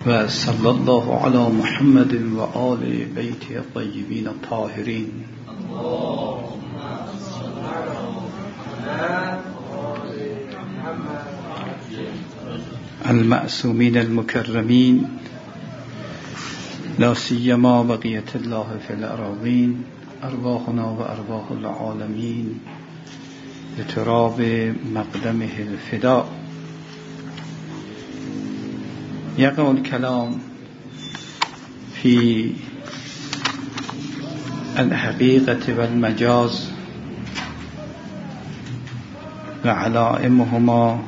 و صلی الله علی محمد و آل بیت الطیبین الطاهرین المعصومین المکرمین لا سیما بقیت الله فی الاراضین ارواحنا و ارواح العالمین لتراب مقدمه الفداء. يقع الكلام في الحقيقة والمجاز وعلائمهما.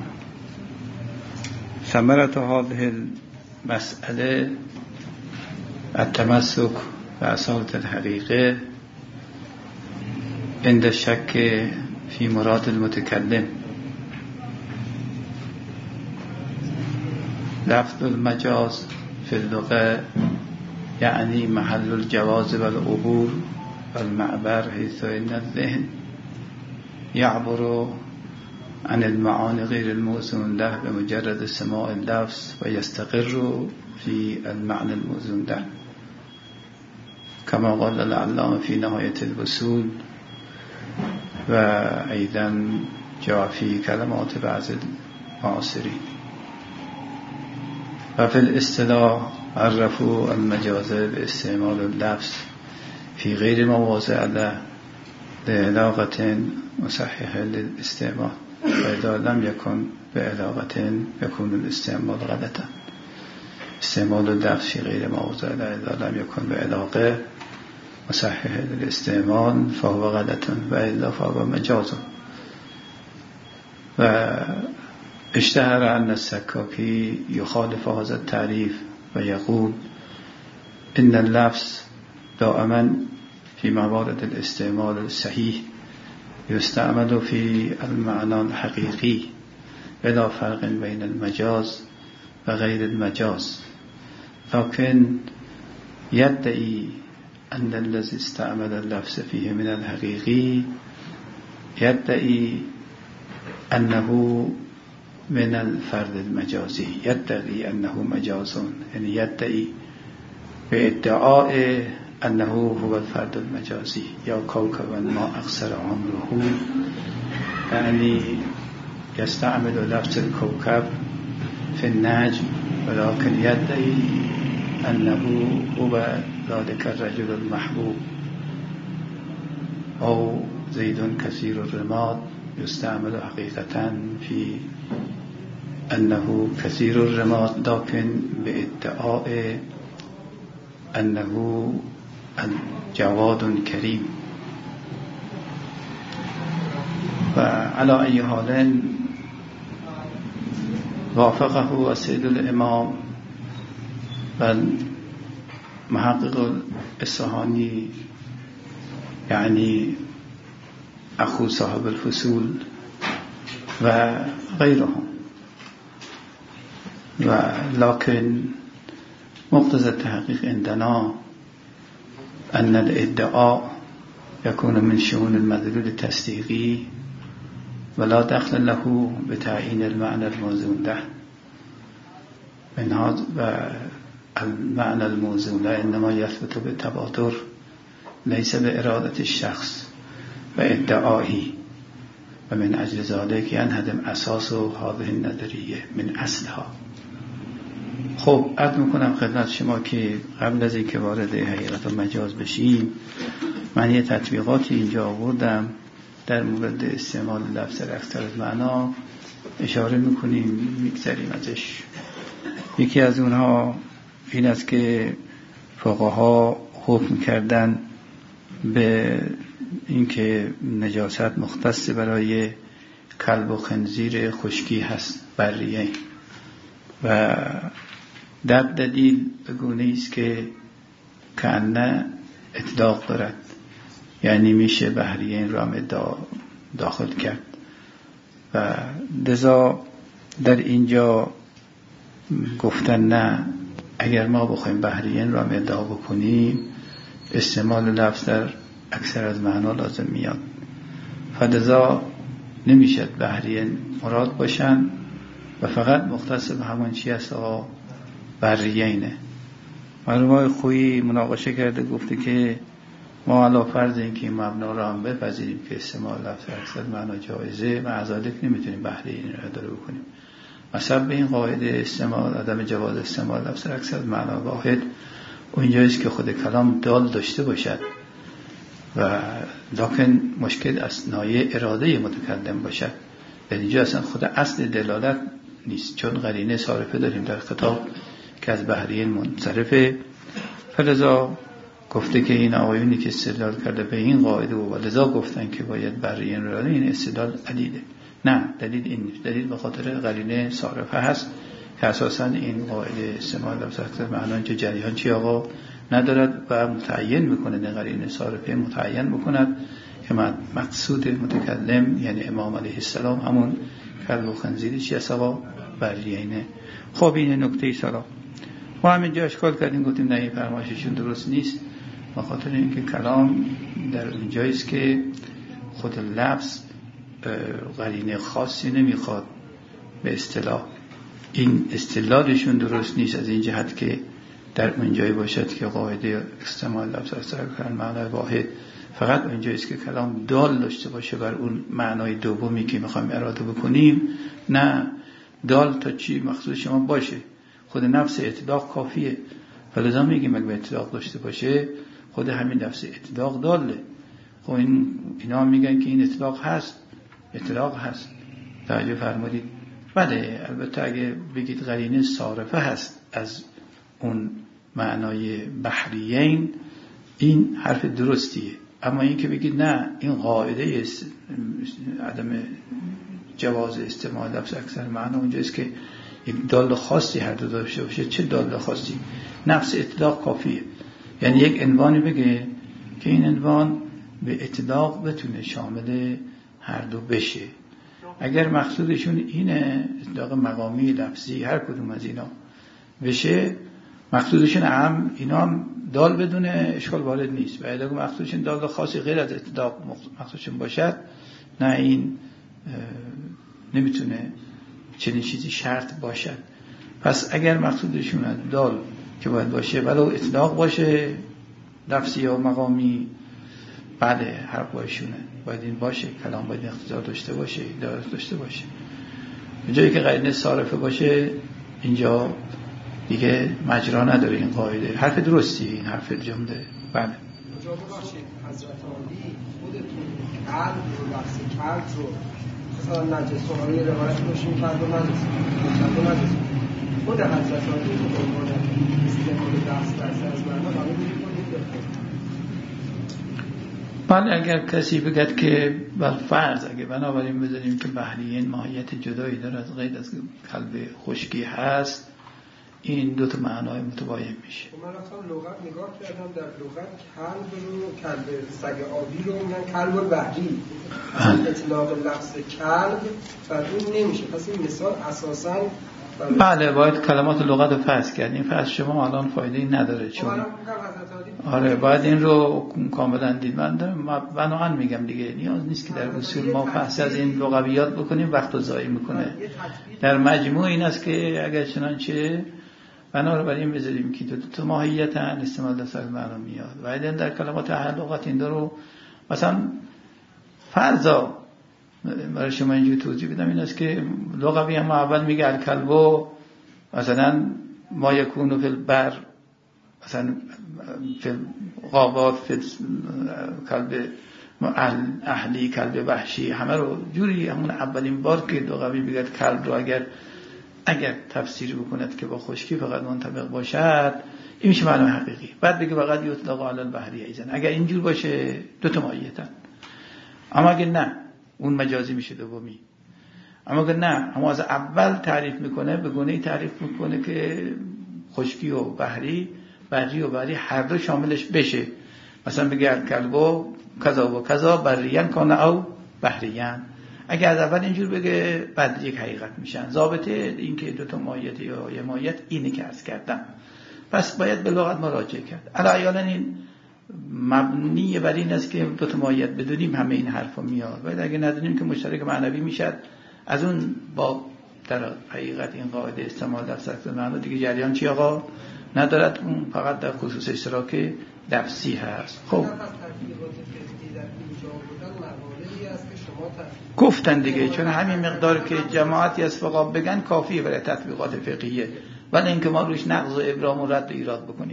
ثمرة هذه المسألة التمسك بأصالة الحقيقة عند الشك في مراد المتكلم. لفظ المجاز في اللغة يعني محل الجواز والعبور والمعبر، حيث إن الذهن يعبر عن المعاني غير الموزون له بمجرد سماع اللفظ ويستقر في المعنى الموزون له، كما قال العلامة في نهاية الوصول، وأيضا جاء في كلمات بعض المعاصرين. وفي الاصطلاح عرفوا المجاز باستعمال اللفظ في غير مواضع له لعلاقة مصححة للاستعمال، وإذا لم يكن بعلاقة يكون الاستعمال غلطا. استعمال اللفظ في غير مواضع له إذا لم يكن بعلاقة مصححة للاستعمال فهو غلطا، وإلا فهو مجاز. اشتهر أن السكاكي يخالف هذا التعريف ويقول إن اللفظ دائما في موارد الاستعمال الصحيح يستعمل في المعنى الحقيقي بلا فرق بين المجاز وغير المجاز، لكن يدعي أن الذي استعمل اللفظ فيه من الحقيقي يدعي أنه من الفرد المجازي، يدعي أنه مجاز، يعني يدعي بادعاء أنه هو الفرد المجازي. يا كوكبا ما أقصر عمره، يعني يستعمل لفظ الكوكب في النجم، ولكن يدعي أنه هو ذلك الرجل المحبوب. أو زيد كثير الرماد يستعمل حقيقة في أنه كثير الرماد، لكن بادعاء أنه جواد كريم. وعلى أي حال وافقه السيد الإمام والمحقق الإصفهاني، يعني أخو صاحب الفصول وغيرهم. ولكن مقتضى التحقيق عندنا أن الادعاء يكون من شؤون المدلول التصديقي ولا دخل له بتعيين المعنى الموزون له. من هذا المعنى الموزون له إنما يثبت بالتبادر، ليس بإرادة الشخص وادعائه، ومن أجل ذلك ينهدم أساس هذه النظریه من اصلها. خب عرض میکنم خدمت شما که قبل از اینکه وارد حقیقت و مجاز بشیم، من یه تطبیقاتی اینجا آوردم در مورد استعمال لفظ اکثر از معنا، اشاره میکنیم میگذریم ازش. یکی از اونها این است که فقها حکم کردن به اینکه نجاست مختص برای کلب و خنزیر خشکی هست بریه، و در دلیل به گونه است که کأنه اطلاق دارد، یعنی میشه بحریین را داخل کرد. و لذا در اینجا گفتن نه، اگر ما بخوایم بحریین را ادعا بکنیم استعمال لفظ در اکثر از معنا لازم میاد، فلذا نمیشد بحریین مراد باشن و فقط مختص به همون چی هست بریینه. مرحوم خویی مناقشه کرده، گفته که ما علی فرض اینکه این مبنا رو هم بپذیریم که استعمال لفظ اکثر معنا جایزه، معذالک نمیتونیم بحرین رو اداره بکنیم. مثلا به این قاعده استعمال عدم جواز استعمال لفظ اکثر معنا واحد اونجاییست که خود کلام دال داشته باشد و لکن مشکل از نایه اراده متکلم باشد. در اینجا اصلا خود اصل دلالت نیست، چون قرینه صارفه داریم در خطاب که از بحرین منصرفه. فلذا گفته که این آقایونی که استدلال کرده به این قاعده و لذا گفتن که باید بحرین رو، این استدلال علیده. نه، دلیل این نیست. دلیل به خاطر قرینه صارفه هست که اساساً این قاعده استعمال لفظ معنا چه جریان چی آقا ندارد و متعین میکنه، این قرینه صارفه متعین بکند که مقصود متکلم یعنی امام علیه السلام همون کلب و خنزیری چی است آقا؟ بریینه. خب این نکته سلام ما همینجا اشکال کردیم، گفتیم نه این فرمایششون درست نیست، به خاطر اینکه کلام در اونجاییست که خود لفظ قرینه خاصی نمیخواد به اصطلاح. این استدلالشون درست نیست از این جهت که در اونجایی باشد که قاعده استعمال لفظ اکثر معنای واحد فقط اونجاییست که کلام دال داشته باشه بر اون معنای دومی که میخوایم اراده بکنیم. نه، دال تا چی مقصود شما باشه، خود نفس اطلاق کافیه. فلذا میگیم اگه اطلاق داشته باشه خود همین نفس اطلاق داله. خب اینا میگن که این اطلاق هست، اطلاق هست. توجه فرمودید؟ بله، البته اگه بگید قرینه صارفه هست از اون معنای بحریین، این حرف درستیه. اما این که بگید نه این قاعده عدم جواز استعمال لفظ اکثر معنا اونجاست که یک دال خاصی هر دو داشته باشه. چه دال خاصی؟ نفس اطلاق کافیه. یعنی یک عنوانی بگه که این عنوان به اطلاق بتونه شامل هر دو بشه. اگر مقصودشون اینه اطلاق مقامی لفظی هر کدوم از اینا بشه، مقصودشون هم اینا هم دال بدونه اشکال وارد نیست. و اگر مقصودشون دال خاصی غیر از اطلاق مقصودشون باشد، نه این نمیتونه چنین چیزی شرط باشد. پس اگر مقصودشون دال که باید باشه ولو اطلاق باشه لفظی یا مقامی، بله حق بایشونه، باید این باشه، کلام باید اقتضا داشته باشه، دارت داشته باشه. جایی که قرینه صارفه باشه اینجا دیگه مجرا نداره این قاعده. حرف درستی این حرف جمله. بله اجازه باشید حضرت عالی خودتون قلب رو لفظ کلب رو مثلا نجس و همه روایت باشیم کرد و نجس خود حضرت عالی رو به عنوان استعمال لفظ از معنا قبول می‌کنید؟ بله، اگر کسی بگد که بالفرض اگه بنابراین بذاریم که بحریین ماهیت جدایی داره از غیر از کلب خشکی هست، این دو تا معنای متباین میشه. من رفتم لغت نگاه کردم، در لغت کلب رو کلب سگ آبی رو میگن کلب بحری، اطلاق لفظ کلب بر اون نمیشه. پس این مثال اساساً بله باید کلمات لغت رو فحص کرد. این فحص شما الان فایده‌ای نداره، چون آره باید این رو کاملا دید. من بناهن میگم دیگه نیاز نیست که در اصول ما فحص از این لغویات بکنیم، وقت رو ضایع میکنه. در مجموع این است که اگر چنانچه بنابراین بذاریم که دو تا ماهیتاً استعمال لفظ معنا میاد و بعدن در کلمات اهل لغت این دو رو مثلا فرضا برای شما اینجوری توضیح بدم، این است که لغوی هم اول میگه الکلبو مثلا ما یکونو فی البر، مثلا فی غابات، فی کلب اهلی، کلب وحشی، همه رو جوری همون اولین بار که لغوی بگه کلب رو اگر تفسیر بکند که با خشکی فقط منطبق باشد، این میشه معنی حقیقی. بعد بگه فقط یطلق علی البحری ایضا، اگر اینجور باشه دو تا ماهیتن. اما اگه نه اون مجازی میشه دومی. اما اگه نه اما از اول تعریف میکنه به گونه‌ای تعریف میکنه که خشکی و بحری هر دو شاملش بشه. مثلا بگه الکلبو کذا و کذا بریان کانه او بحریان. اگه از اول اینجور بگه بعد یک حقیقت میشن. ضابطه این که دو تا ماهیت یا یه ماهیت اینه که عرض کردم. پس باید به لغت مراجعه کرد. علاوه این مبنی بر این است که دو تا ماهیت بدونیم همه این حرفا میاد. ولی اگه ندونیم که مشترک معنوی میشد، از اون با در حقیقت این قاعده استعمال لفظ اکثر معنا دیگه جریان چی آقا ندارد، اون فقط در خصوص اشتراک لفظی هست. خب گفتن دیگه، چون همین مقدار که جماعتی از فقها بگن کافیه برای تطبیقات فقهیه، ولی اینکه ما روش نقض و ابرام و رد و ایراد بکنیم.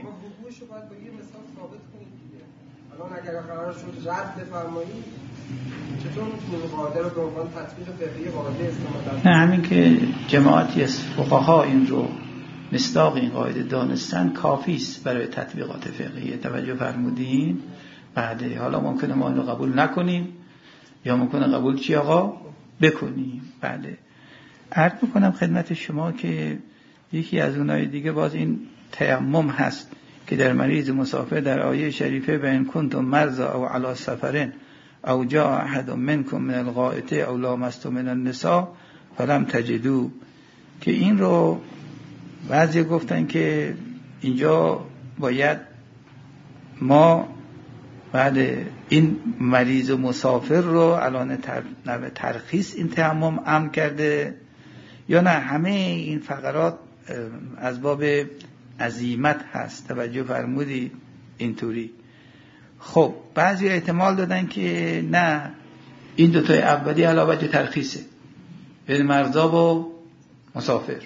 الان اگر قرار شد رد بفرمایید چطور میتونیم قاعده رو به عنوان تطبیق فقهی قاعده استفاده کنیم؟ نه، همین که جماعتی از فقها این رو مصداق این قاعده دانستن کافی است برای تطبیقات فقهی. توجه فرمودین؟ بعد حالا ممکنه ما اینو قبول نکنیم یا ممکنه قبول چی آقا بکنیم. بعد عرض میکنم خدمت شما که یکی از اونای دیگه باز این تیمم هست که در مریض مسافر در آیه شریفه و ان کنتم مرضی او علی سفر او جاء احد منکم من الغائط او لامستم من النساء فلم تجدوا، که این رو بعضی گفتن که اینجا باید ما بعد این مریض و مسافر رو الان ترخیص این تیمم امر کرده، یا نه همه این فقرات از باب عزیمت هست. توجه فرمودی اینطوری. خب بعضی احتمال دادن که نه، این دوتای اولی علاوه بر ترخیصه، بین مرضا و مسافر،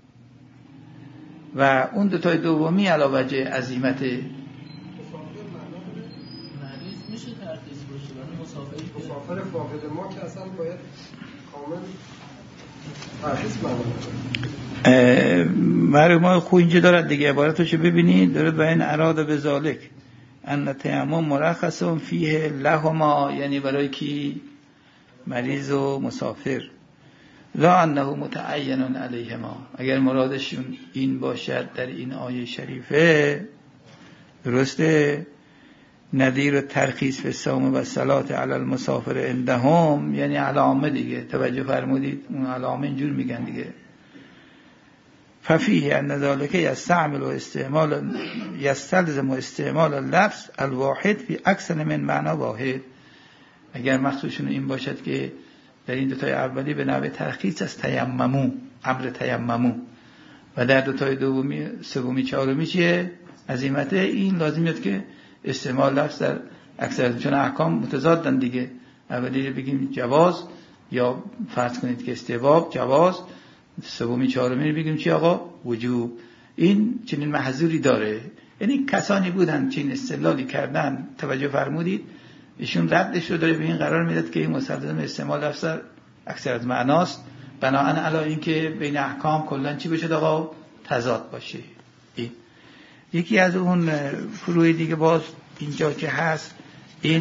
و اون دوتای دومی علاوه بر عزیمت. مریض میشه ترخیص باشه، ولی مسافر فاقد ما که اصلا باید کامل ترخیص برای ما خوب اینجا دارد دیگه، عبارتوشو ببینید دارد و این اراده به ذالک ان تیمم مرخص فیه لهما، یعنی برای کی؟ مریض و مسافر. لا انه متعین علیهما، اگر مرادشون این باشد در این آیه شریفه درسته، نظیر و ترخیص به صوم و صلات علی المسافر عندهم، یعنی علامه دیگه. توجه فرمودید؟ اون علامه اینجور میگن دیگه. ففیه ان ذالک یستلزم استعمال اللفظ الواحد فی اکثر من معنا واحد. اگر مقصودشون این باشد که در این دوتای اولی به نوع ترخیص از تیممو، امر تیممو، و در دوتای دومی سومی چهارمی چیه؟ عزیمته، این لازم میاد که استعمال لفظ در اکثر، چون احکام متضادن دیگه. اولی بگیم جواز، یا فرض کنید که استحباب جواز، سومی چهارمی بگیم چی آقا؟ وجوب. این چنین محظوری داره. یعنی کسانی بودن چنین استدلالی کردن، توجه فرمودید، ایشون ردش رو داره به این قرار میداد که این مستلزم استعمال لفظ اکثر از معناست، بناهن علی این که بین احکام کلا چی بشه آقا؟ تضاد باشه. این یکی از اون فروع دیگه باز اینجا که هست، این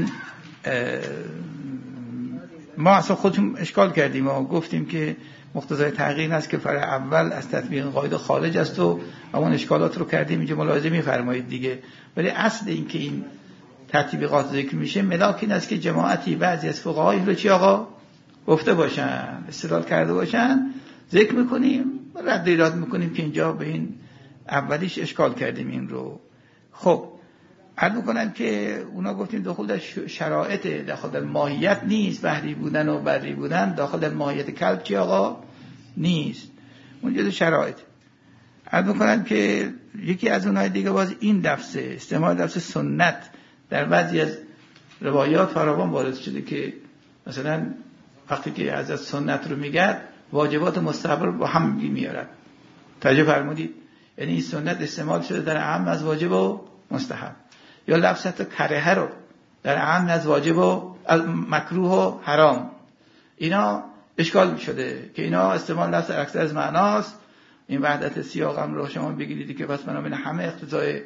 ما اصلا خودمون اشکال کردیم و گفتیم که مقتضای تغییر است که فرع اول از تطبیق قاعده خارج است و اون اشکالات رو کردیم اینجا ملاحظه می‌فرمایید دیگه. ولی اصل این که این تطبیقات ذکر میشه ملاک این است که جماعتی بعضی از فقها این رو چی آقا گفته باشن، استدلال کرده باشن، ذکر میکنیم، رد ایراد میکنیم که اینجا به این اولیش اشکال کردیم این رو. خب عرض میکنم که اونا گفتیم داخل در شرایط، داخل در ماهیت نیست، بحری بودن و بری بودن داخل در ماهیت کلب چی آقا نیست، اونجا در شرایط. عرض میکنم که یکی از اونهای دیگه باز این لفظه، استعمال لفظ سنت در بعضی از روایات فراوان وارد شده که مثلا وقتی که از سنت رو میگه واجبات مستحب رو با هم میارد. توجه فرمودید؟ یعنی این سنت استعمال شده در اعم از واجب و مستحب، یا لفظ کرهه رو در اعم از واجب و مکروه و حرام. اینا اشکال شده که اینا استعمال لفظ اکثر از معناست. این وحدت سیاق هم رو شما بگیرید که پس بنابراین همه اقتضای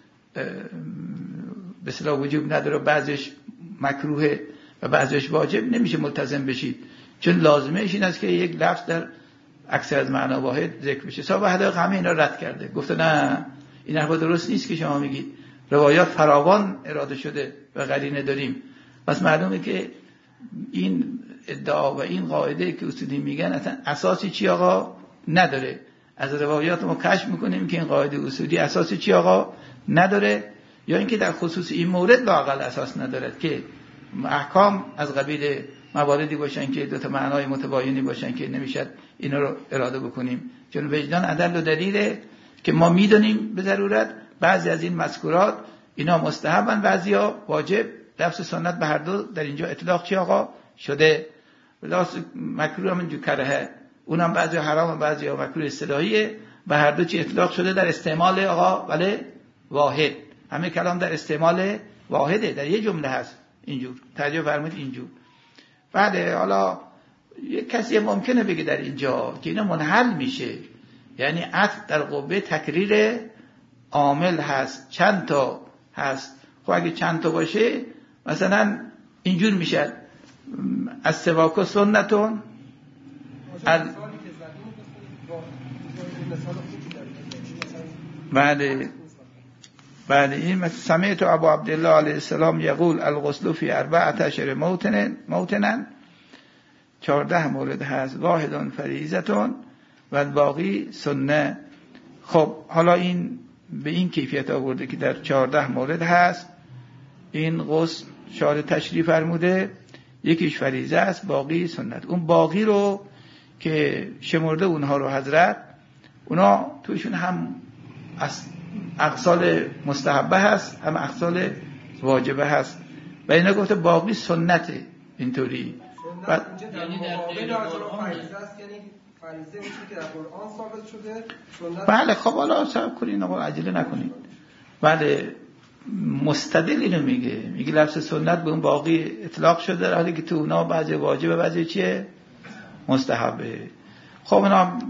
به اصطلاح وجوب نداره، بعضیش مکروه و بعضیش واجب، نمیشه ملتزم بشید، چون لازمش این است که یک لفظ در اکثر از معنا واحد ذکر بشه. صاحب حدیق همه اینا رد کرده، گفته نه این حرف درست نیست که شما میگید، روایات فراوان اراده شده و قرینه داریم. پس معلومه که این ادعا و این قاعده که اصولی میگن اصلا اساسی چی آقا نداره. از روایات ما کشف میکنیم که این قاعده اصولی اساسی چی آقا نداره، یا اینکه در خصوص این مورد لااقل اساس ندارد که احکام از قبیل مواردی باشن که دو تا معنای متباینی باشن که نمیشه اینا رو اراده بکنیم، چون وجدان عدل و دلیله که ما میدونیم به ضرورت بعضی از این مذکورات اینا مستحبن، بعضیا واجب. لفظ سنت به هر دو در اینجا اطلاق چی آقا شده. لفظ مکروه هم اینجور کرهه، اونم بعضی حرام بعضی مکروه اصطلاحیه، به هر دو چی اطلاق شده در استعمال آقا ولی واحد. همه کلام در استعمال واحده، در یه جمله هست. اینجور ترجمه فرمودید اینجور. بعد حالا یک کسی ممکنه بگه در اینجا که اینا منحل میشه، یعنی عطف در قوه تکریر عامل هست، چند تا هست. خب اگه چند تا باشه مثلا اینجور میشه از سواک سنتون بعد این سمعت ابو عبدالله علیه السلام یقول الغسل فی 14 موطنا 14 مورد هست، واحد فریضتون و الباقی سنه. خب حالا این به این کیفیت آورده که در 14 مورد هست. این غسل شارح تشریح فرموده یکیش فریضه است، باقی سنت. اون باقی رو که شمرده اونها رو حضرت، اونا توشون هم اقسال مستحبه هست هم اقسال واجبه هست و اینا گفته باقی سنته. اینطوری سنت اینجا در مقابل از فریضه است، یعنی فریضه میشه که در قرآن ثابت شده. سنت بله. خب حالا صبر کنین آقا، عجله نکنین. بله مستدل اینو میگه لفظ سنت به اون باقی اطلاق شده، در حالی که تو اونا بعضی واجبه بعضی چیه مستحبه. خب اونا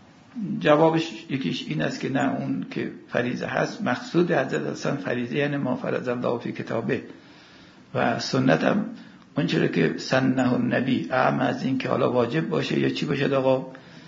جوابش یکیش این است که نه، اون که فریضه هست مقصود حضرت اصلا فریضه یعنی ما فرض الله فی کتابه، و سنت هم اون چرا که سنه النبی، اعم از این که حالا واجب باشه یا چی باشه آقا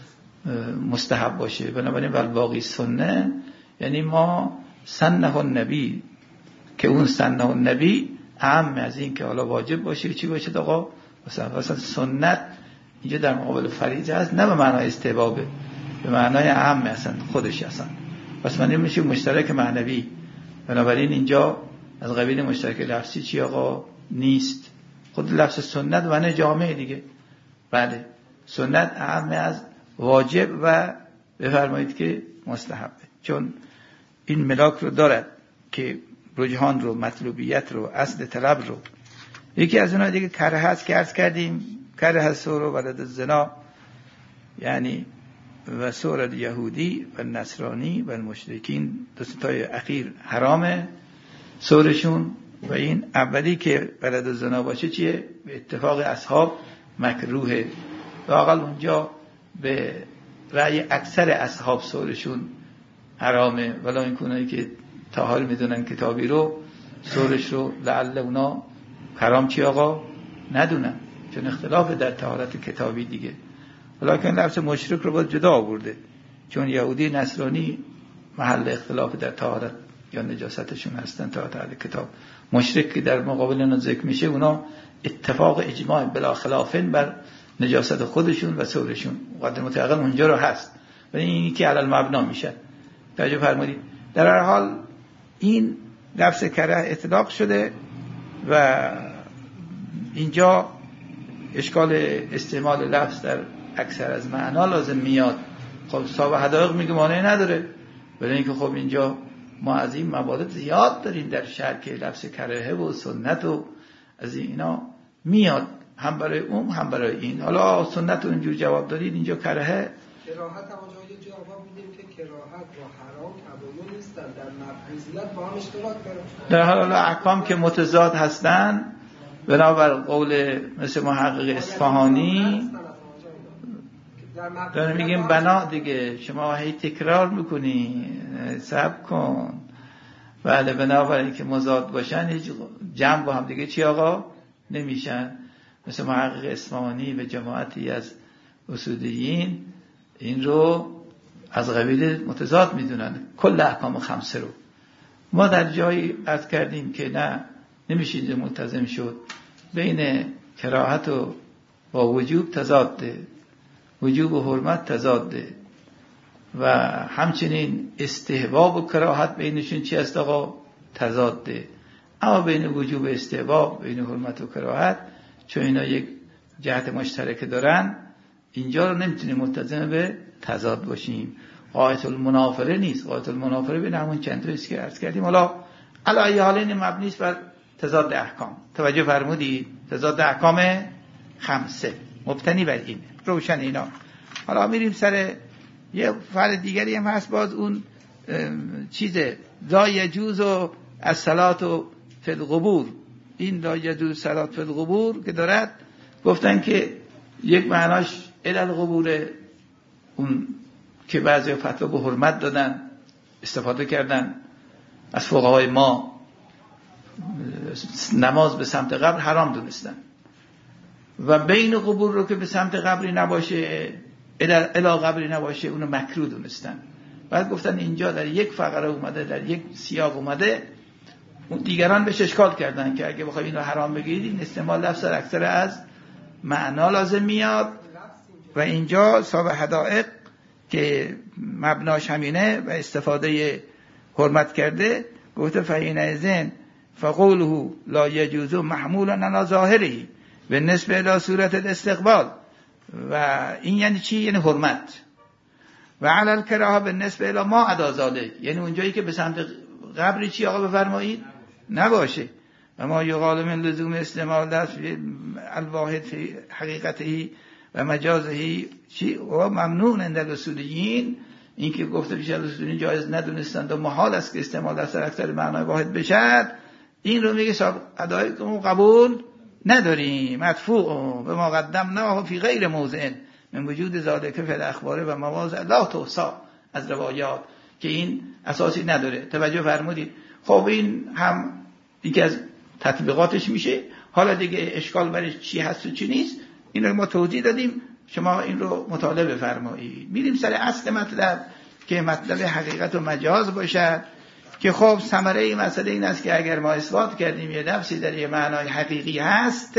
مستحب باشه. بنابراین والباقی سنه یعنی ما سنه النبی، که اون سنه النبی اعم از این که حالا واجب باشه چی باشه آقا مثلا سنت اینجا در مقابل فریضه هست، نه به معنای استحبابه، به معنای اعم اصلا خودش اصلا. پس من میشه مشترک معنوی. بنابراین اینجا از قبیل مشترک لفظی چی آقا نیست. خود لفظ سنت معنی جامعه دیگه. بله سنت اعم از واجب و بفرمایید که مستحبه، چون این ملاک رو دارد که رجحان رو، مطلوبیت رو، اصل طلب رو. یکی از اونها دیگه کره هست که عرض کردیم، کره هست سور و ولد الزنا، یعنی و سور یهودی و نصرانی و مشرکین، دو ستای اخیر حرامه سورشون، و این اولی که ولد الزنا باشه چیه؟ به اتفاق اصحاب مکروهه، واقعا اونجا به رأی اکثر اصحاب سورشون حرامه، ولی این کنایی که تا حال میدونن کتابی رو سورش رو لعل اونا حرام چی آقا ندونن، چون اختلاف در طهارت کتابی دیگه. ولیکن لفظ مشرک رو باید جدا آورده، چون یهودی نصرانی محل اختلاف در طهارت یا نجاستشون هستن تا حد کتاب. مشرک که در مقابل اونا ذکر میشه، اونا اتفاق اجماع بلا خلافن بر نجاست خودشون و سورشون، قدر متعقل اونجا رو هست، ولی اینی که علل مبنا میشه. توجه فرمودید. در هر حال این لفظ کره اطلاق شده و اینجا اشکال استعمال لفظ در اکثر از معنا لازم میاد. خب صاحب حدایق میگه معنی نداره، ولی اینکه خب اینجا ما از این موارد زیاد داریم در شرح که لفظ کراهه و سنت و از اینا میاد، هم برای اون هم برای این. حالا سنت رو اینجور جواب دادید، اینجا کراهه کراهت هم جای جواب میدیم که کراهت و حرام تباین نیستن، در مفعولیت با هم اشتراک دارن. در حال احکام که متضاد هستن، بنابر قول مثل محقق اصفهانی داره میگیم بنا دیگه، شما هی تکرار میکنی، صبر کن. بله بنابراین که مضاد باشن هیچ جمع با هم دیگه چی آقا نمیشن. مثل محقق اصفهانی و جماعتی از اصولیین این رو از قبیل متضاد میدونن، کل احکام خمسه رو. ما در جایی عرض کردیم که نه نمیشه اینجا ملتزم شد، بین کراهت و با وجوب تضاده، وجوب و حرمت تضاده، و همچنین استحباب و کراهت بینشون چی است آقا تضاده. اما بین وجوب و استحباب، بین حرمت و کراهت، چون اینا یک جهت مشترک دارن، اینجا رو نمیتونیم ملتزم به تضاد باشیم. غایت المنافره نیست. غایت المنافره بین همون چند تاییست که عرض کردیم. حالا علی حالین مبنی است بر تضاد احکام. توجه فرمودید؟ تضاد احکام خمسه مبتنی بر این روشن اینا. حالا میریم سر یه فرع دیگری هم هست، باز اون چیزه لا یجوز الصلاة فی القبور. این لا یجوز الصلاة فی القبور که دارد، گفتن که یک معناش الی القبور، اون که بعضی فتوا به حرمت دادن، استفاده کردن از فقهای ما، نماز به سمت قبر حرام دونستن و بین قبور رو که به سمت قبری نباشه، الی قبری نباشه، اونو مکروه دونستن. بعد گفتن اینجا در یک فقره اومده، در یک سیاق اومده، اون دیگران بهش اشکال کردن که اگه بخواید این رو حرام بگیرید این استعمال لفظ اکثر از معنا لازم میاد و اینجا صاحب حدائق که مبناش همینه و استفاده حرمت کرده گفته فحینئذ فقوله لا یجوز محمولا علی ظاهره بالنسبه الی صورت الاستقبال. و این یعنی چی؟ یعنی حرمت. و علی الکراهه بالنسبه الی ما عدا ذلک، یعنی اونجایی که به سمت قبری چی آقا بفرمایید نباشه. و ما یقال من لزوم استعمال لفظ الواحد فی حقیقته و مجازه چی و ممنوع عند الاصولیین. این که گفته میشه الاصولیین جایز ندونستند و محال است که استعمال لفظ اکثر معنای واحد بشد، این رو میگه صاحب ادعای که قبول نداریم. مدفوع به ما قدمناه فی غیر موضع من وجود ذالک فی الاخبار و مواضع لا تحصى از روایات، که این اساسی نداره. توجه فرمودید؟ خب این هم یکی از تطبیقاتش میشه. حالا دیگه اشکال برش چی هست و چی نیست این رو ما توضیح دادیم، شما این رو مطالعه بفرمایید. میریم سر اصل مطلب که مطلب حقیقت و مجاز باشد، که خب ثمره این مسئله این است که اگر ما اثبات کردیم یه نفسی در یه معنای حقیقی هست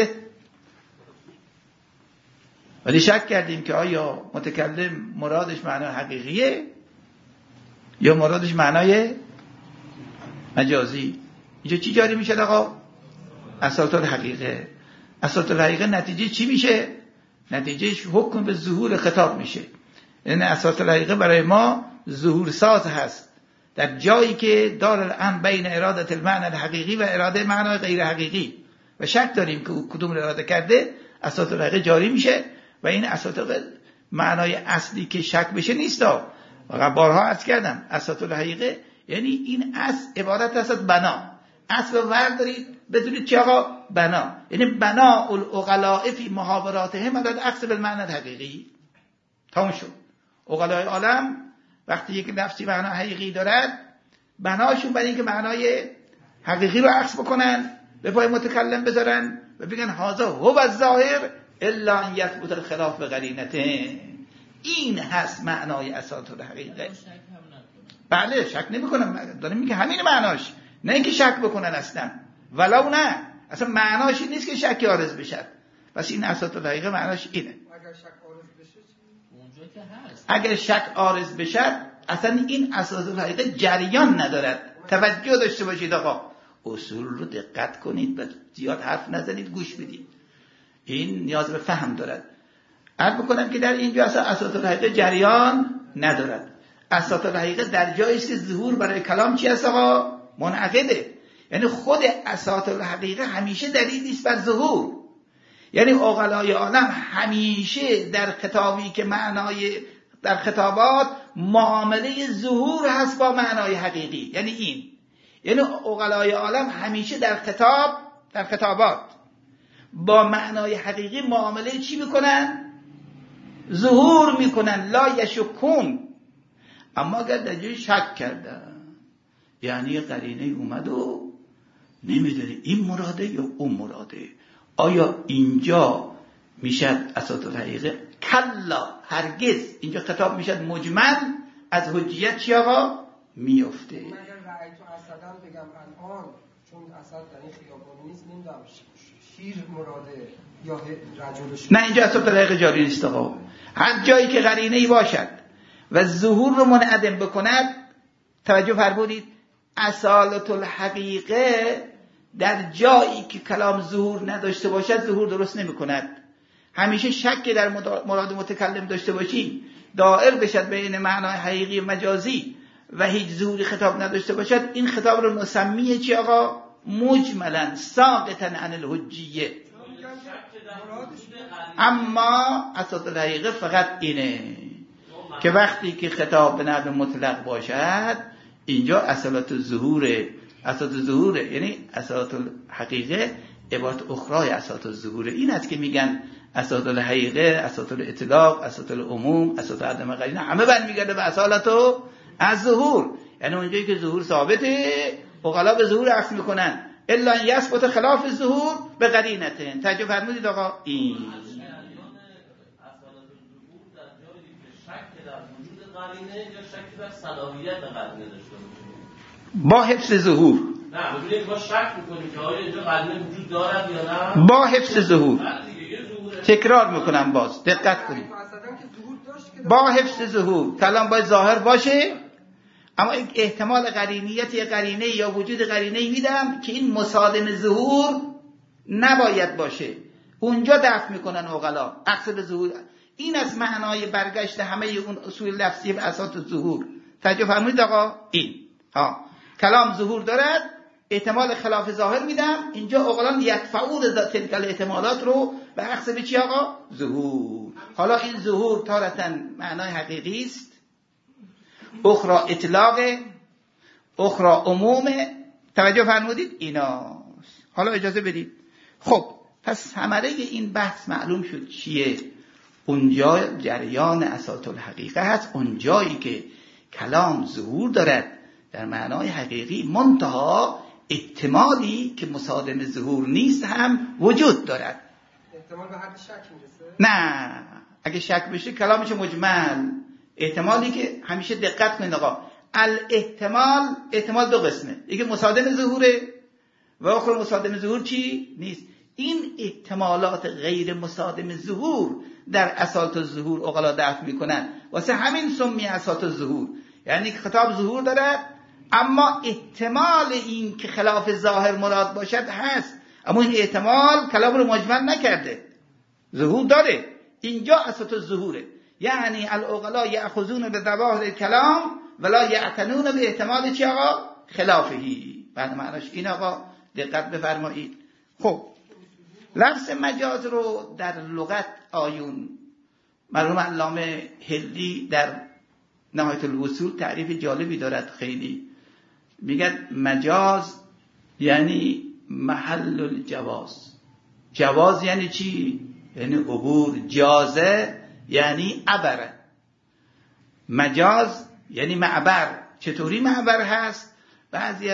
ولی شک کردیم که آیا متکلم مرادش معنای حقیقیه یا مرادش معنای مجازی، اینجا چی جاری میشه آقا؟ اساس الحقیقه. اساس الحقیقه نتیجه چی میشه؟ نتیجهش حکم به ظهور خطاب میشه. یعنی اساس الحقیقه برای ما ظهور ساز هست در جایی که دار الان بین اراده المعنی الحقیقی و اراده معنای غیر حقیقی و شک داریم که کدوم اراده کرده، اساس الحقیقه جاری میشه و این اساس معنای اصلی که شک بشه نیستا. و بارها عرض کردم اساس الحقیقه یعنی این اصل عبارت است از بنا. اصل رو وردارید بدونید چه آقا؟ بنا. یعنی بنا العقلاء فی محاوراتهم علی الاخذ بالمعنی الحقیقی. تمام شد. عقلای عالم وقتی یک لفظی معنا حقیقی دارد، بناشون برای اینکه معنای حقیقی رو اخذ بکنن، به پای متکلم بذارن و بگن هذا هو الظاهر الا ان یثبت الخلاف بقرینته. این هست معنای اساس الحقیقه. بله شک نمی‌کنم، دارم میگه همین معناش، نه اینکه شک بکنن اصلا، ولو نه اصلا معناش این نیست که شک عارض بشه. پس این اساس الحقیقه معناش اینه. اگر شک عارض بشه اصلا این اساس الحقیقه جریان ندارد. توجه داشته باشید آقا، اصول رو دقت کنید و زیاد حرف نزنید، گوش بدید. این نیاز به فهم دارد. عرض بکنم که در اینجا اساس الحقیقه جریان ندارد. اساس الحقیقه در جایی است که ظهور برای کلام چی است آقا؟ منعقده. یعنی خود اساس الحقیقه همیشه دلیلی است بر ظهور. یعنی عقلای عالم همیشه در خطابی که معنای در خطابات معامله ظهور هست با معنای حقیقی. یعنی این، یعنی عقلای عالم همیشه در خطابات با معنای حقیقی معامله چی میکنن؟ ظهور میکنن. لا یشکون. اما اگر در جای شک کردن، یعنی قرینه اومد و نمیدونه این مراده یا اون مراده، آیا اینجا میشد اساس الحقیقه؟ کلا هرگز. اینجا خطاب میشد مجمل، از حجیت چی آقا؟ میفته. من اگر رأی تو اسدم بگم الان، چون اسد در این خیابان نیست، نمیدونم شیر مراده یا رجلش. نه اینجا اساس الحقیقه جاری نیست آقا. هر جایی که قرینه ای باشد و ظهور رو منعدم بکند، توجه فرمودید، اصالت الحقیقه در جایی که کلام ظهور نداشته باشد ظهور درست نمی کند. همیشه شک در مراد متکلم داشته باشیم، دائر بشد بین معنای حقیقی مجازی و هیچ ظهوری خطاب نداشته باشد، این خطاب رو نسمیه چی آقا؟ مجملا ساقطا عن الحجیه. اما اساس الحقیقه فقط اینه که وقتی که خطاب به نحو مطلق باشد، اینجا اصالت ظهوره. اساس ظهوره یعنی اساس الحقیقه عبارت اخرای اساس ظهوره. این است که میگن اساس الحقیقه، اساس الاطلاق، اساس العموم، اساس عدم قرینه، همه برمیگرده به اصالت و از ظهور. یعنی اونجایی که ظهور ثابته عقلا به ظهور اخذ میکنن، الا ان یثبت خلاف ظهور به قرینه. توجه فرمودید آقا؟ این با حفظ ظهور، نه ببینید ما شک میکنیم که آیا اینجا قرینه وجود دارد یا نه، با حفظ ظهور. تکرار میکنم باز دقت کنید، با حفظ ظهور کلام باید ظاهر باشه، اما احتمال قرینیت یا قرینه یا وجود قرینه میدم که این مصادم ظهور نباید باشه. اونجا دفع میکنن عقلا اصل ظهور. این از معنای برگشت همه اون اصول لفظی به اساس ظهور. توجه فرمودید آقا؟ این کلام ظهور دارد، احتمال خلاف ظاهر میدم، اینجا عقلان یدفعون تلک الاحتمالات رو به عکس به چی آقا؟ ظهور. حالا این ظهور تارة معنای حقیقی است، اخرى اطلاق، اخرى عموم. توجه فرمودید؟ ایناست. حالا اجازه بدید. خب پس ثمره این بحث معلوم شد چیه؟ اونجا جریان اساس الحقیقه هست، اونجایی که کلام ظهور دارد در معنای حقیقی، منتها احتمالی که مصادم ظهور نیست هم وجود دارد. احتمال به حد شک میرسه؟ نه، اگه شک بشه کلامش مجمل. احتمالی که همیشه دقت کنید آقا، احتمال دو قسمه، یکی مصادم ظهوره و آخر مصادم ظهور چی؟ نیست. این احتمالات غیر مصادم ظهور در اساس ظهور عقلا دفع میکنن، واسه همین سمی اساس ظهور، یعنی خطاب ظهور دارد اما احتمال این که خلاف ظاهر مراد باشد هست، اما این احتمال کلام رو مجمل نکرده، ظهور داره. اینجا اساس ظهوره، یعنی العقلا یأخذون به ظواهر کلام ولا یعتنون به احتمال چی آقا؟ خلافهی. بعد معناش این آقا دقت بفرمایید. خب لفظ مجاز رو در لغت آیون مرحوم علامه هندی در نهایت الوصول تعریف جالبی دارد خیلی. میگه مجاز یعنی محل الجواز. جواز یعنی چی؟ یعنی عبور. جازه یعنی عبره. مجاز یعنی معبر. چطوری معبر هست؟ بعضی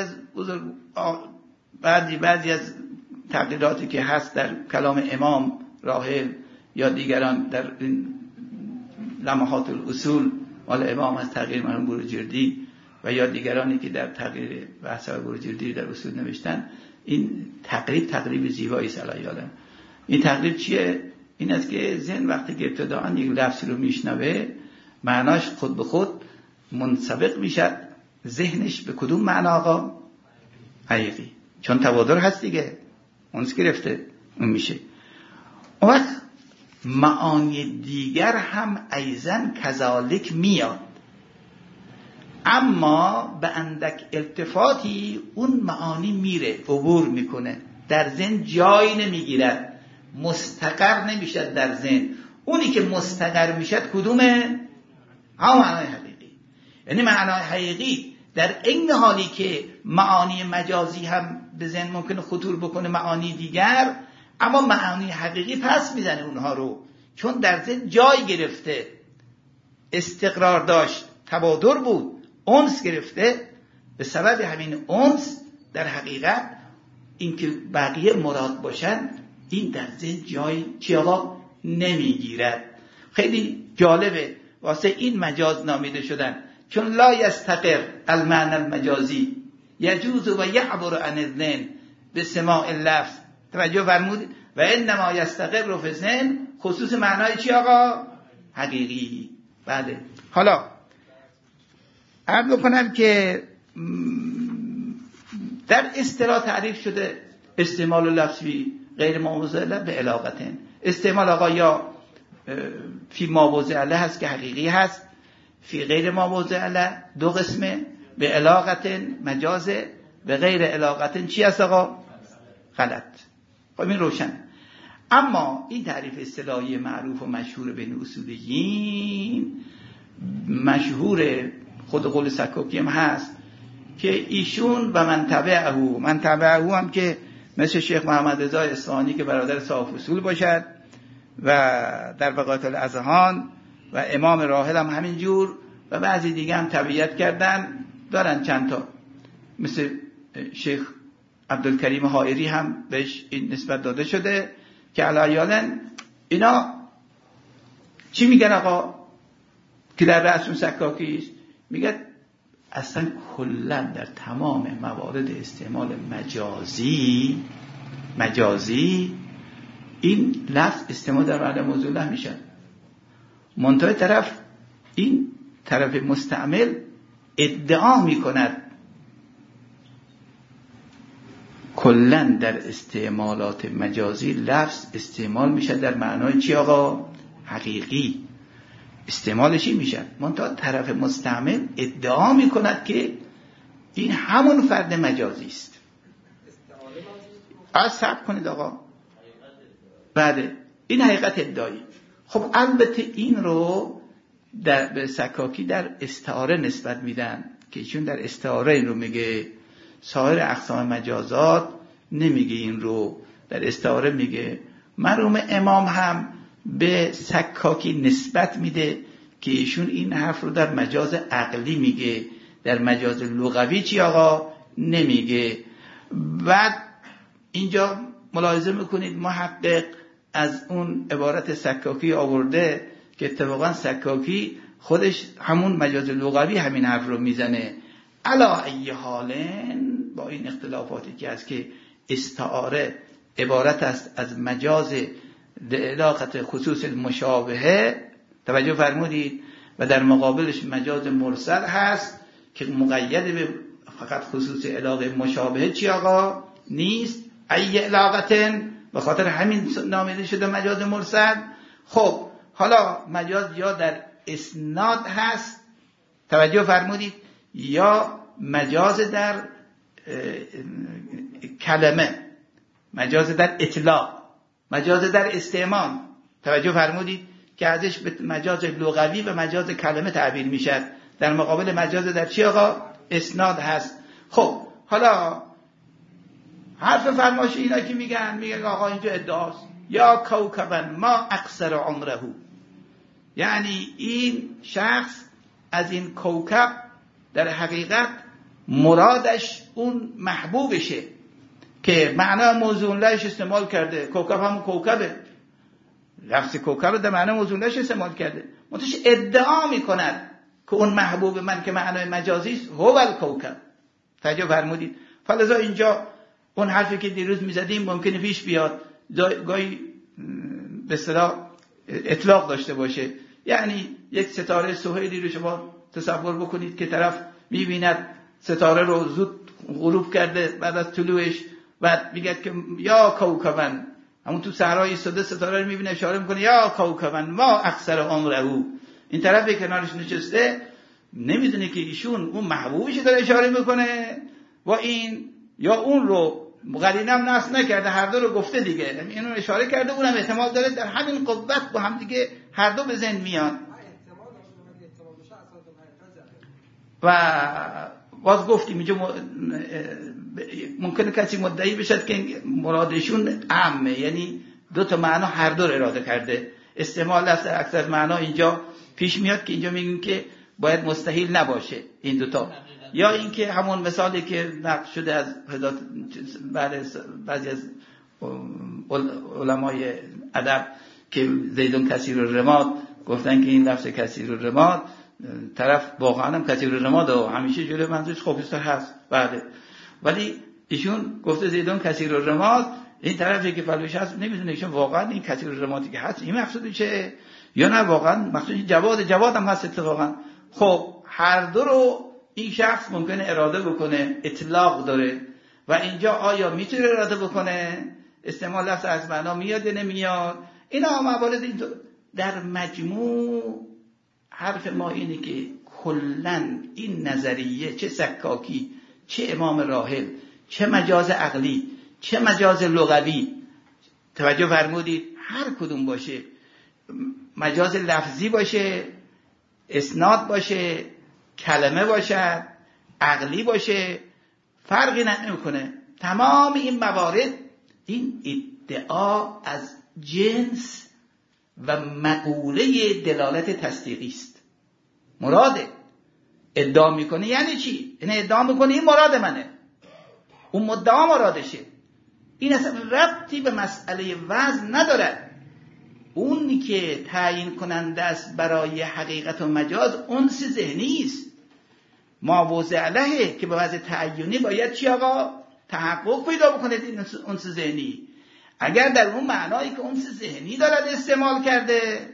از تغییراتی که هست در کلام امام راحل یا دیگران در لمحات الاصول مال امام از تغییر مرحوم بروجردی و یا دیگرانی که در تغییر بحث بروجردی در اصول نوشتن، این تقریب زیبایی سلایالم. این تقریب چیه؟ این است که ذهن وقتی که ابتداعاً یک لفظ رو میشنوه معناش خود به خود منسبق میشه ذهنش به کدوم معنا آقا؟ حقیقی. چون تبادر هست دیگه، اونس گرفته اون میشه. اون وقت معانی دیگر هم ایزن کذالک میاد، اما به اندک التفاتی اون معانی میره، عبور میکنه، در ذهن جای نمیگیرد، مستقر نمیشد در ذهن. اونی که مستقر میشد کدومه؟ هم معنای حقیقی. یعنی معنای حقیقی در این حالی که معانی مجازی هم به ذهن ممکنه خطور بکنه معانی دیگر، اما معانی حقیقی پس میزنه اونها رو، چون در ذهن جای گرفته، استقرار داشت، تبادر بود، انس گرفته. به سبب همین انس در حقیقت این که بقیه مراد باشن این در ذهن جای چی آقا نمیگیرد. خیلی جالبه، واسه این مجاز نامیده شدن، چون لا یستقر المعنى المجازی یجوز و یعبر عن الذهن به سماع اللفظ. توجه فرمودید؟ و انما یستقر فی الذهن خصوص معنای چی آقا؟ حقیقی. بله. حالا عرض کنم که در اصطلاح تعریف شده استعمال لفظی غیر موضع له به علاقتن. استعمال آقا یا فی موضع له هست که حقیقی هست، فی غیر موضع له دو قسمه، به علاقتن مجازه، به غیر علاقتن چی هست آقا؟ غلط. خب این روشن. اما این تعریف اصطلاحی معروف و مشهور بین اصولیین، مشهور خود قول سکاکی هم هست که ایشون و من تبعه هم که مثل شیخ محمد رضا اصفهانی که برادر صاحب اصول باشد و در بقایت الاذهان و امام راحل هم همینجور و بعضی دیگه هم تبعیت کردن، دارن چند تا، مثل شیخ عبدالکریم حائری هم بهش این نسبت داده شده که علایالن اینا چی میگن آقا که در رأسون سکاکی است؟ میگن اصلا کلا در تمام موارد استعمال مجازی این لفظ استعمال در معنی موضوع له میشه. منتهای طرف این طرف مستعمل ادعا میکند کلا در استعمالات مجازی لفظ استعمال میشه در معنای چی آقا؟ حقیقی. استعمالش این میشه، منتها طرف مستعمل ادعا میکند که این همون فرد مجازی است. صبر کنید آقا، بعد این حقیقت ادعایی. خب البته این رو به سکاکی در استعاره نسبت میدن که ایشون در استعاره این رو میگه، سایر اقسام مجازات نمیگه این رو، در استعاره میگه. مرحوم امام هم به سکاکی نسبت میده که ایشون این حرف رو در مجاز عقلی میگه، در مجاز لغوی چی آقا نمیگه. بعد اینجا ملاحظه میکنید محقق از اون عبارت سکاکی آورده که اتفاقا سکاکی خودش همون مجاز لغوی همین حرف رو میزنه. علا ای حالن، با این اختلافاتی که هست که استعاره عبارت است از مجاز علاقت خصوص مشابهه، توجه فرمودید، و در مقابلش مجاز مرسل هست که مقید به فقط خصوص علاقه مشابهه چی آقا نیست، ای علاقتن، به خاطر همین نامیده شده مجاز مرسل. خب حالا مجاز یا در اسناد هست، توجه فرمودید، یا مجاز در کلمه، مجاز در اطلاق، مجاز در استعمال، توجه فرمودید که ازش به مجاز لغوی و مجاز کلمه تعبیر میشد، در مقابل مجاز در چی آقا اسناد هست. خب حالا حرف فرماش اینا که میگن آقا اینجا ادعاست یا کوکبا ما اقصر عمره، یعنی این شخص از این کوکب در حقیقت مرادش اون محبوبشه که معنا موضوع لهش استعمال کرده. کوکب همون کوکبه، لفظ کوکب رو در معنا موضوع لهش استعمال کرده، منتش ادعا میکند که اون محبوب من که معنای مجازی است هو الکوکب. توجه فرمودید؟ فلذا اینجا اون حرفی که دیروز میزدیم ممکنه پیش بیاد، گاهی به اصطلاح اطلاق داشته باشه. یعنی یک ستاره سهیلی رو شما تصور بکنید که طرف میبیند ستاره رو زود غروب کرده بعد از طلوعش، بعد میگه که یا کوکبن، همون تو صحرای ایستاده ستاره رو میبینه، اشاره میکنه یا کوکبن ما اقصر عمره. این طرف به کنارش نشسته نمیدونه که ایشون اون محبوبش داره اشاره میکنه و این یا اون رو قرینم نصب نکرده، هر دو رو گفته دیگه، اینو اشاره کرده، اونم احتمال داره در همین قوت با هم دیگه هر دو به ذهن میان. و باز گفتیم اینجا ممکنه کسی مدعی بشد که مرادشون عامه، یعنی دو تا معنا هر دو رو اراده کرده. استعمال لفظ اکثر معنا اینجا پیش میاد که اینجا میگیم که باید مستحیل نباشه این دوتا، یا اینکه همون مثالی که نقل شده از بعضی از علمای ادب که زیدون کثیر الرماد گفتن که این لفظ کثیر الرماد طرف واقعا هم کثیر الرماد و همیشه جلوی منظورش خبیثتر هست بعد، ولی ایشون گفته زیدون کثیر الرماد، این طرفی که پلوش هست نمیدونه ایشون واقعا این کثیر الرمادی که هست این مقصودی چه یا نه واقعا مقصودش جواد هم هست اتفاقا. خب هر دو رو این شخص ممکنه اراده بکنه، اطلاق داره و اینجا آیا میتونه اراده بکنه استعمال لفظ از معنا میاد نمیاد، اینا موارد اینطور. در مجموع حرف ما اینه که کلن این نظریه، چه سکاکی، چه امام راحل، چه مجاز عقلی، چه مجاز لغوی، توجه فرمودید، هر کدوم باشه، مجاز لفظی باشه، اسناد باشه، کلمه باشه، عقلی باشه، فرقی نمیکنه. تمام این موارد این ادعا از جنس و مقوله دلالت تصدیقی است. مراده ادعا میکنه یعنی چی؟ یعنی ادعا میکنه این مراد منه، اون مدعا مرادشه. این اصلا ربطی به مسئله وزن نداره. اونی که تعیین کننده است برای حقیقت و مجاز انس ذهنی است. ما وضع علیه که به وضع تعیینی باید چی آقا؟ تحقق پیدا بکنه این انس ذهنی. اگر در اون معنایی که انس ذهنی دارد استعمال کرده،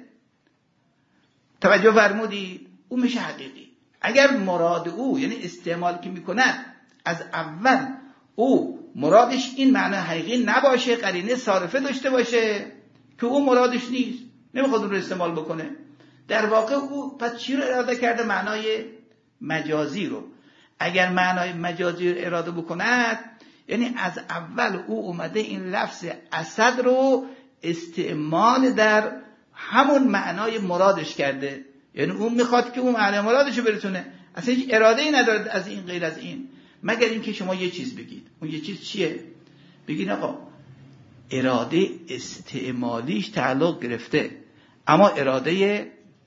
توجه فرمودید، اون میشه حقیقی. اگر مراد او، یعنی استعمال که میکند از اول او مرادش این معنی حقیقی نباشه، قرینه صارفه داشته باشه که او مرادش نیست، نمیخواد اون رو استعمال بکنه، در واقع او پس چی رو اراده کرده؟ معنای مجازی رو. اگر معنای مجازی رو اراده بکند، یعنی از اول او اومده این لفظ اسد رو استعمال در همون معنای مرادش کرده، یعنی اون میخواد که اون معنای مرادش رو برسونه، اصلا هیچ اراده ای نداره از این غیر از این، مگر اینکه شما یه چیز بگید. اون یه چیز چیه؟ بگید آقا اراده استعمالیش تعلق گرفته، اما اراده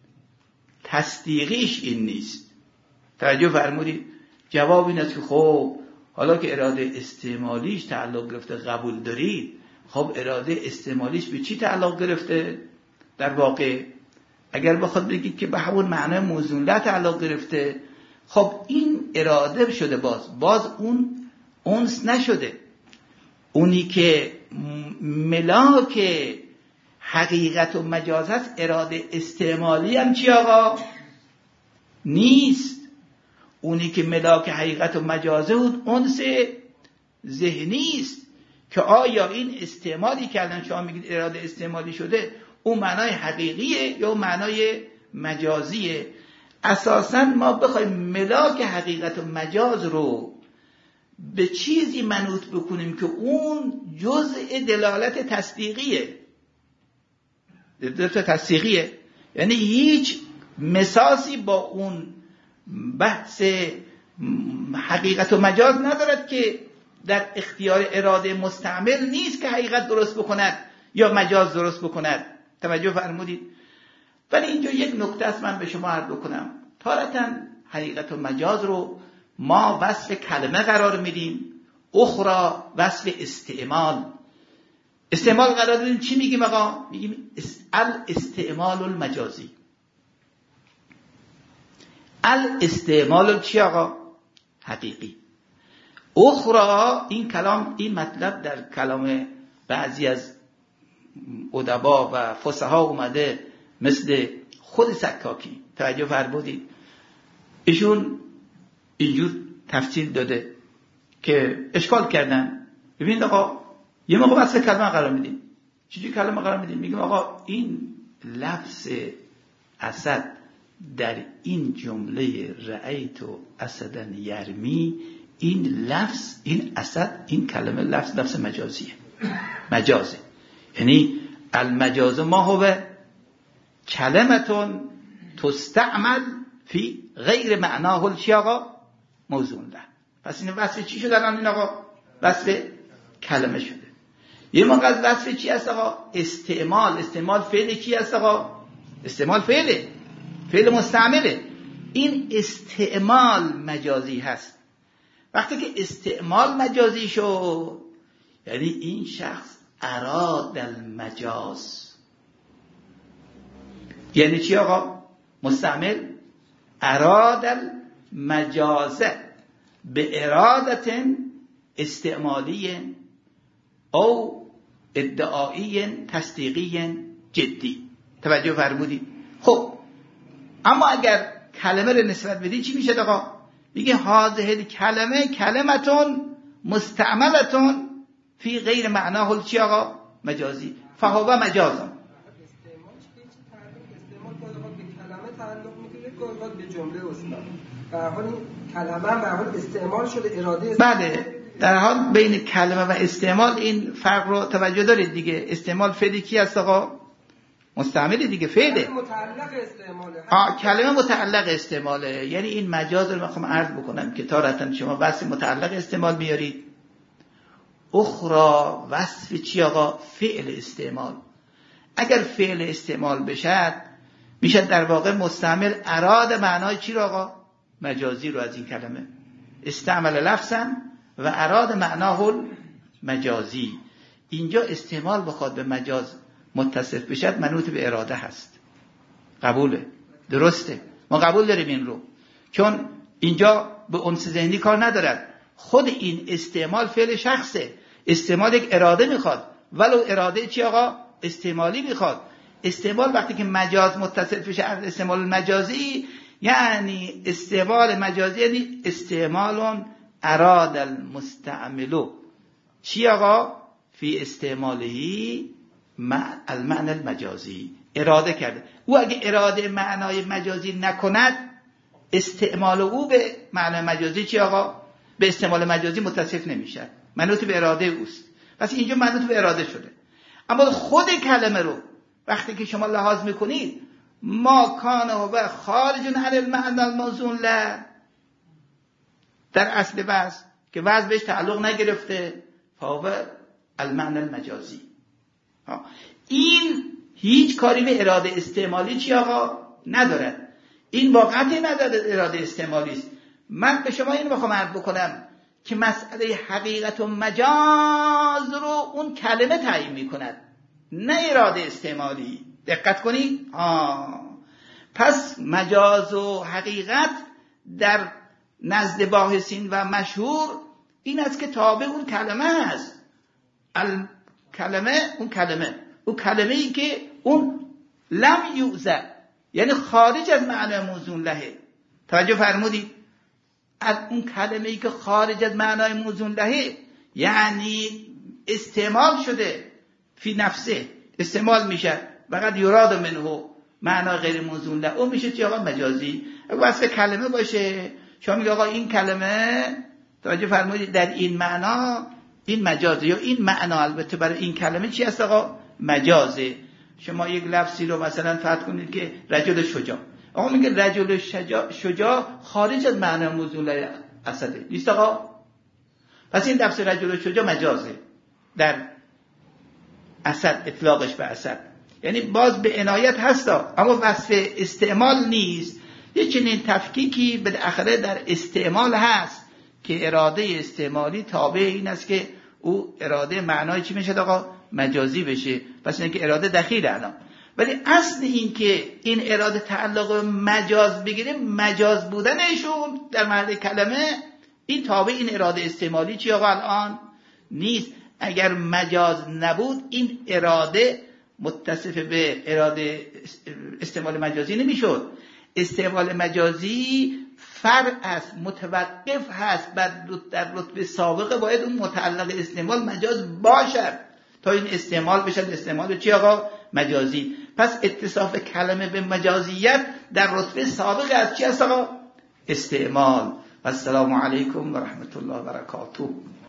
تصدیقیش این نیست. توجه فرمودید؟ جواب این است که خب حالا که اراده استعمالیش تعلق گرفته قبول دارید، خب اراده استعمالیش به چی تعلق گرفته؟ در واقع اگر بخواد بگید که به همون معنای موزون تعلق گرفته، خب این اراده شده، باز اون انس نشده. اونی که ملاک حقیقت و مجاز هست اراده استعمالی هم چی آقا؟ نیست. اونی که ملاک حقیقت و مجازه بود انس ذهنی است که آیا این استعمالی که الان شما میگید اراده استعمالی شده اون معنای حقیقیه یا معنای مجازیه. اساساً ما بخوایم ملاک حقیقت و مجاز رو به چیزی منوط بکنیم که اون جزء دلالت تصدیقیه، یعنی هیچ مساسی با اون بحث حقیقت و مجاز ندارد که در اختیار اراده مستعمل نیست که حقیقت درست بکند یا مجاز درست بکند. توجه فرمودید؟ ولی اینجا یک نکته است من به شما عرض بکنم. تارةً حقیقت و مجاز رو ما وصف کلمه قرار میدیم، اخرى وصف استعمال. استعمال قرار میدیم چی میگیم آقا؟ میگیم الاستعمال المجازی. الاستعمال چی آقا؟ حقیقی. اخرى این کلام، این مطلب در کلام بعضی از ادبا و فصحا اومده، مثل خود سکاکی. توجه فرمودید؟ ایشون اینجور تفسیر داده که اشکال کردن. ببینید آقا یه موقع وصف کلمه قرار میدیم. چجوری کلمه قرار میدیم؟ میگیم آقا این لفظ اسد در این جمله رأیت اسدا یرمی، این لفظ، این اسد، این کلمه لفظ مجازیه، مجازه. یعنی المجاز ما هو کلمتون تستعمل فی غیر معناه چی آقا؟ موزون له. پس این وصف چی شد الان؟ این آقا وصف کلمه شده. یه موقع از وصف چی هست آقا؟ استعمال فعل چی هست آقا؟ استعمال فعل مستعمله. این استعمال مجازی هست. وقتی که استعمال مجازی شد، یعنی این شخص اراد المجاز. یعنی چی آقا؟ مستعمل اراد المجازه به ارادت استعمالی او ادعایی تصدیقی جدی. توجه فرمودید؟ خب اما اگر کلمه رو نسبت بدی چی میشه آقا؟ میگه هذه کلمه کلمتون مستعملتون فی غیر معناه چی آقا؟ مجازی. فهو مجازا. استعمالش به کلمه تعلق میگیره، گاهی به جمله استاد. به هر حال کلمه به هر حال استعمال شده، اراده بله، در حال بین کلمه و استعمال این فرق رو توجه دارید دیگه. استعمال فعل کی است آقا؟ مستعمل دیگه، فعله. متعلق استعماله. کلمه متعلق استعماله. یعنی این مجاز رو میخوام عرض بکنم که تارتاً شما وصف متعلق استعمال میارید، اخرى وصف چی آقا؟ فعل استعمال. اگر فعل استعمال بشد میشه در واقع مستعمل اراد معنای چی رو آقا؟ مجازی رو از این کلمه. استعمل لفظا و اراد معناه مجازی. اینجا استعمال بخواد به مجاز متصف بشد منوط به اراده هست. قبوله، درسته، ما قبول داریم این رو، چون اینجا به انس ذهنی کار ندارد. خود این استعمال فعل شخصه. استعمال یک اراده میخواد، ولو اراده چی آقا؟ استعمالی میخواد. استعمال وقتی که مجاز متصف بشه از استعمال مجازی، یعنی استعمال مجازی یعنی استعمال اراد المستعمل چی آقا؟ فی استعمالهی المعنى المجازی. اراده کرده. او اگه اراده معنای مجازی نکند، استعمال او به معنای مجازی چی آقا؟ به استعمال مجازی متصف نمیشه، منوط به اراده اوست. پس اینجا منوط به اراده شده. اما خود کلمه رو وقتی که شما لحاظ میکنید، ما کان و خارج عن المعنى الموزون له، در اصل وضع که وضع بهش تعلق نگرفته، فهو المعنى المجازی. این هیچ کاری به اراده استعمالی چی آقا؟ ندارد. این واقعی ندارد اراده استعمالی است. من به شما اینو بخوام عرض بکنم که مسئله حقیقت و مجاز رو اون کلمه تعیین میکند، نه اراده استعمالی. دقت کنید. پس مجاز و حقیقت در نزد باحثین و مشهور این است که تابع اون کلمه هست. اون کلمه ای که اون لم یوزد، یعنی خارج از معنای موزون لهه. توجه فرمودید؟ از اون کلمه ای که خارج از معنای موزون لهه، یعنی استعمال شده فی نفسه، استعمال میشه فقط یراد منه معنای غیر موزون له، اون میشه چی آقا؟ مجازی. واسه کلمه باشه شما میگه آقا این کلمه، توجه فرمودید، در این معنا این مجازه، یا این معنا البته برای این کلمه چی هست آقا؟ مجازه. شما یک لفظی رو مثلا فتح کنید که رجل شجاع، آقا میگه رجل شجاع خارج از معنای موزون له اسده نیست آقا. پس این لفظ رجل شجاع مجازه در اسد، اطلاقش به اسد، یعنی باز به عنایت هستا، اما وصف استعمال نیست. یه چنین تفکیکی بالاخره در استعمال هست که اراده استعمالی تابع این است که او اراده معنای چی میشه آقا؟ مجازی بشه. پس اینه که اراده دخیل الان. ولی اصل این که این اراده تعلق مجاز بگیره، مجاز بودنشون در محل کلمه، این تابع این اراده استعمالی چی آقا الان نیست. اگر مجاز نبود این اراده متصف به اراده استعمال مجازی نمیشد. استعمال مجازی فرع است، متوقف هست در رتبه سابقه، باید اون متعلق استعمال مجاز باشد تا این استعمال بشد استعمال چی آقا؟ مجازی. پس اتصاف کلمه به مجازیت در رتبه سابقه از چی است آقا؟ استعمال. و السلام علیکم و رحمت الله و برکاته.